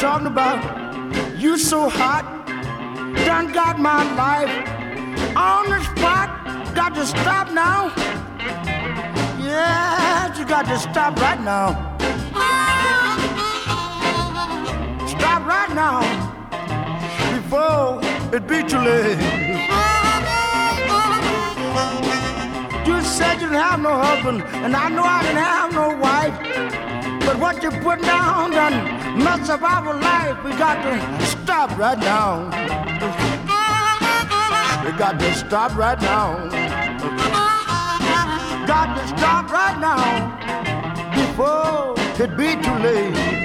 talking about. You so hot, done got my life on the spot. Got to stop now. Yeah, you got to stop right now. Stop right now before it be too late. You said you didn't have no husband, and I know I didn't have no wife. But what you put down done mess up our life. We got to stop right now. We got to stop right now. Got to stop right now before it be too late.